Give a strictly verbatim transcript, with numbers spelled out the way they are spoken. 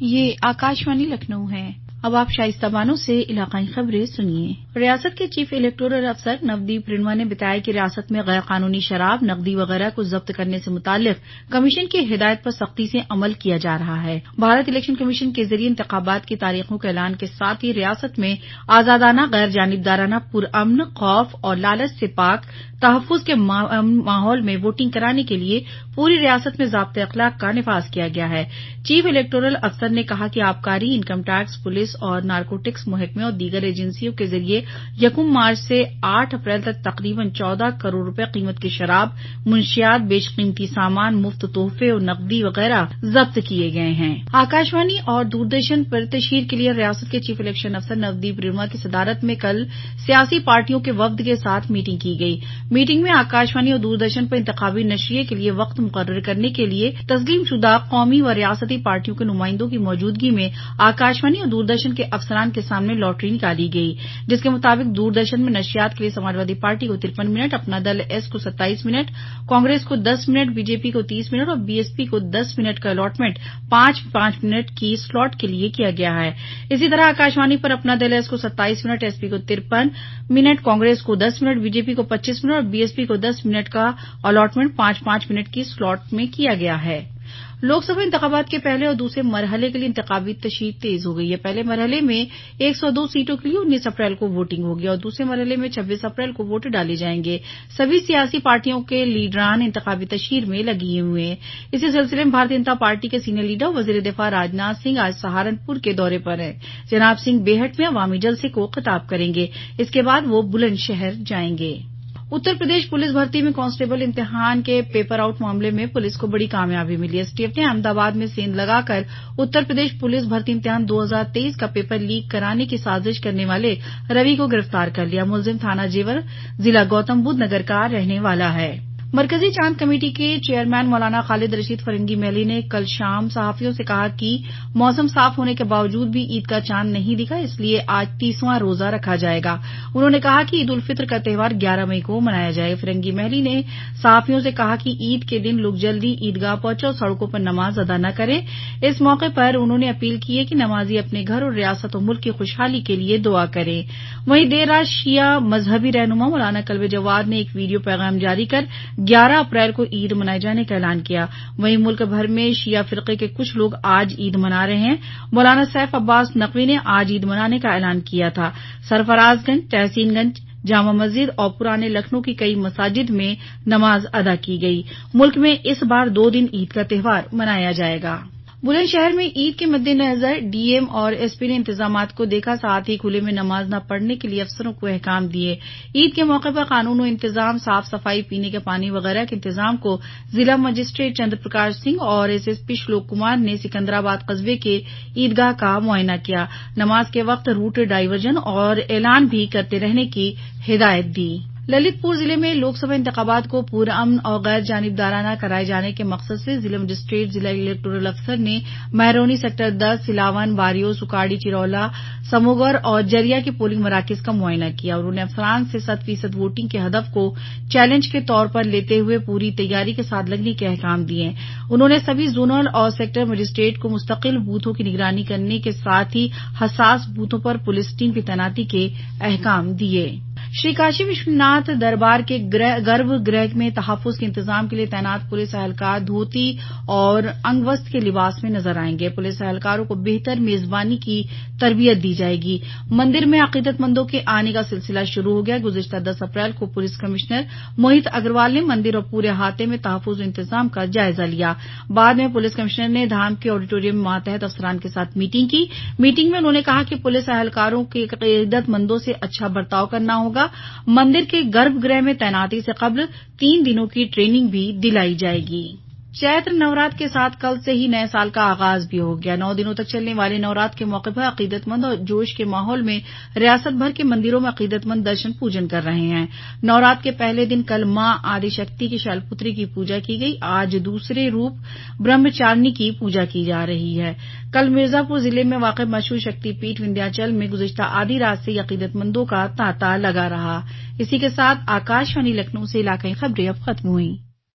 یہ آکاشوانی لکھنؤ ہے۔ اب آپ شائستہ بانو سے علاقائی خبریں سنیے۔ ریاست کے چیف الیکٹورل افسر نودیپ رنوا نے بتایا کہ ریاست میں غیر قانونی شراب، نقدی وغیرہ کو ضبط کرنے سے متعلق کمیشن کی ہدایت پر سختی سے عمل کیا جا رہا ہے۔ بھارت الیکشن کمیشن کے ذریعے انتخابات کی تاریخوں کے اعلان کے ساتھ ہی ریاست میں آزادانہ، غیر جانبدارانہ، پرامن، خوف اور لالچ سے پاک، تحفظ کے ماحول میں ووٹنگ کرانے کے لیے پوری ریاست میں ضابطۂ اخلاق کا نفاذ کیا گیا ہے۔ چیف الیکٹورل افسر نے کہا کہ آبکاری، انکم ٹیکس، پولیس اور نارکوٹکس محکمے اور دیگر ایجنسیوں کے ذریعے یکم مارچ سے آٹھ اپریل تک تقریباً چودہ کروڑ روپے قیمت کی شراب، منشیات، بیش قیمتی سامان، مفت تحفے اور نقدی وغیرہ ضبط کیے گئے ہیں۔ آکاشوانی اور دوردرشن پر تشہیر کے لیے ریاست کے چیف الیکشن افسر نودیپ رنوا کی صدارت میں کل سیاسی پارٹیوں کے وفد کے ساتھ میٹنگ کی گئی۔ میٹنگ میں آکاشوانی اور دوردرشن پر انتخابی نشریے کے لیے وقت مقرر کرنے کے لیے تسلیم شدہ قومی و ریاستی پارٹیوں کے نمائندوں کی موجودگی میں آکاشوانی اور دوردرشن کے افسران کے سامنے لاٹری نکالی گئی، جس کے مطابق دوردرشن میں نشریات کے لیے سماجوادی پارٹی کو ترپن منٹ، اپنا دل ایس کو ستائیس منٹ، کانگریس کو دس منٹ، بی جے پی کو تیس منٹ اور بی ایس پی کو دس منٹ کا الاٹمنٹ پانچ پانچ منٹ کی سلاٹ کے لیے کیا گیا ہے۔ اسی طرح آکاشوانی پر اپنا دل ایس کو ستائیس منٹ، ایس پی کو ترپن منٹ، کانگریس کو دس منٹ، بی جے پی کو پچیس منٹ اور بی ایس پی کو دس منٹ کا الاٹمنٹ پانچ پانچ منٹ کی سلاٹ میں کیا گیا ہے۔ لوک سبھا انتخابات کے پہلے اور دوسرے مرحلے کے لیے انتخابی تشہیر تیز ہو گئی ہے۔ پہلے مرحلے میں ایک سو دو سیٹوں کے لیے انیس اپریل کو ووٹنگ ہوگی اور دوسرے مرحلے میں چھبیس اپریل کو ووٹ ڈالے جائیں گے۔ سبھی سیاسی پارٹیوں کے لیڈران انتخابی تشہیر میں لگے ہوئے ہیں۔ اسی سلسلے میں بھارتیہ جنتا پارٹی کے سینئر لیڈر وزیر دفاع راجناتھ سنگھ آج سہارنپور کے دورے پر ہیں۔ جناب سنگھ بیہٹ میں عوامی جلسے کو خطاب کریں گے۔ اس کے بعد وہ بلند شہر جائیں گے۔ اتر پردیش پولیس بھرتی میں کانسٹیبل امتحان کے پیپر آؤٹ معاملے میں پولیس کو بڑی کامیابی ملی ہے۔ ایس ٹی ایف نے احمد آباد میں سیندھ لگا کر اتر پردیش پولیس بھرتی امتحان دو ہزار تیئیس کا پیپر لیک کرانے کی سازش کرنے والے روی کو گرفتار کر لیا۔ ملزم تھانہ جیور، ضلع گوتم بدھ نگر کا رہنے والا ہے۔ مرکزی چاند کمیٹی کے چیئرمین مولانا خالد رشید فرنگی محلی نے کل شام صحافیوں سے کہا کہ موسم صاف ہونے کے باوجود بھی عید کا چاند نہیں دکھا، اس لیے آج تیسواں روزہ رکھا جائے گا۔ انہوں نے کہا کہ عید الفطر کا تہوار گیارہ مئی کو منایا جائے۔ فرنگی محلی نے صحافیوں سے کہا کہ عید کے دن لوگ جلدی عیدگاہ پہنچیں اور سڑکوں پر نماز ادا نہ کریں۔ اس موقع پر انہوں نے اپیل کی ہے کہ نمازی اپنے گھر اور ریاست اور ملک کی خوشحالی کے لیے دعا کریں۔ وہیں دیر رات شیعہ مذہبی رہنما مولانا کلب جواد نے ایک ویڈیو پیغام جاری کر گیارہ اپریل کو عید منائے جانے کا اعلان کیا۔ وہیں ملک بھر میں شیعہ فرقے کے کچھ لوگ آج عید منا رہے ہیں۔ مولانا سیف عباس نقوی نے آج عید منانے کا اعلان کیا تھا۔ سرفراز گنج، تحسین گنج، جامع مسجد اور پرانے لکھنؤ کی کئی مساجد میں نماز ادا کی گئی۔ ملک میں اس بار دو دن عید کا تہوار منایا جائے گا۔ بلند شہر میں عید کے مدنظر ڈی ایم اور ایس پی نے انتظامات کو دیکھا، ساتھ ہی کھلے میں نماز نہ پڑھنے کے لیے افسروں کو احکام دیے۔ عید کے موقع پر قانون و انتظام، صاف صفائی، پینے کے پانی وغیرہ کے انتظام کو ضلع مجسٹریٹ چندر پرکاش سنگھ اور S S P Shlok Kumar نے سکندرآباد قصبے کے عیدگاہ کا معائنہ کیا۔ نماز کے وقت روٹ ڈائیورژن اور اعلان بھی کرتے رہنے کی ہدایت دی۔ للت پور ضلع میں لوک سبھا انتخابات کو پرامن اور غیر جانبدارانہ کرائے جانے کے مقصد سے ضلع مجسٹریٹ، ضلع الیکٹورل افسر نے مہرونی سیکٹر دس، سلاون، باریو، سکاڑی، چرولہ، سموگر اور جریا کے پولنگ مراکز کا معائنہ کیا۔ انہوں نے افسران سے صد فیصد ووٹنگ کے ہدف کو چیلنج کے طور پر لیتے ہوئے پوری تیاری کے ساتھ لگنے کے احکام دیے۔ انہوں نے سبھی زونل اور سیکٹر مجسٹریٹ کو مستقل بوتھوں کی نگرانی کرنے کے ساتھ ہی حساس بوتھوں پر پولیس ٹیم کی تعیناتی کے احکام دیے۔ شری کاشی وشوناتھ دربار کے گربھ گرہ میں تحفظ کے انتظام کے لیے تعینات پولیس اہلکار دھوتی اور انگ وسط کے لباس میں نظر آئیں گے۔ پولیس اہلکاروں کو بہتر میزبانی کی تربیت دی جائے گی۔ مندر میں عقیدت مندوں کے آنے کا سلسلہ شروع ہو گیا۔ گزشتہ دس اپریل کو پولیس کمشنر موہت اگروال نے مندر اور پورے احاطے میں تحفظ و انتظام کا جائزہ لیا۔ بعد میں پولیس کمشنر نے دھام کے آڈیٹوریم میں ماتحت افسران کے ساتھ میٹنگ کی۔ میٹنگ میں انہوں نے کہا کہ پولیس اہلکاروں کے عقیدت مندوں سے اچھا برتاؤ کرنا ہوگا۔ مندر کے گربھ گرہ میں تعیناتی سے قبل تین دنوں کی ٹریننگ بھی دلائی جائے گی۔ چیتر نورات کے ساتھ کل سے ہی نئے سال کا آغاز بھی ہو گیا۔ نو دنوں تک چلنے والے نورات کے موقع پر عقیدت مند اور جوش کے ماحول میں ریاست بھر کے مندروں میں عقیدت مند درشن پوجن کر رہے ہیں۔ نورات کے پہلے دن کل ماں آدی شکتی کی شیل پتری کی پوجا کی گئی۔ آج دوسرے روپ برہمچارنی کی پوجا کی جا رہی ہے۔ کل مرزا پور ضلع میں واقع مشہور شکتی پیٹھ وندھیاچل میں گزشتہ آدھی رات سے عقیدت مندوں کا تانتا لگا رہا۔ اسی کے ساتھ آکاشوانی لکھنؤ سے علاقائی خبریں اب ختم ہوئیں۔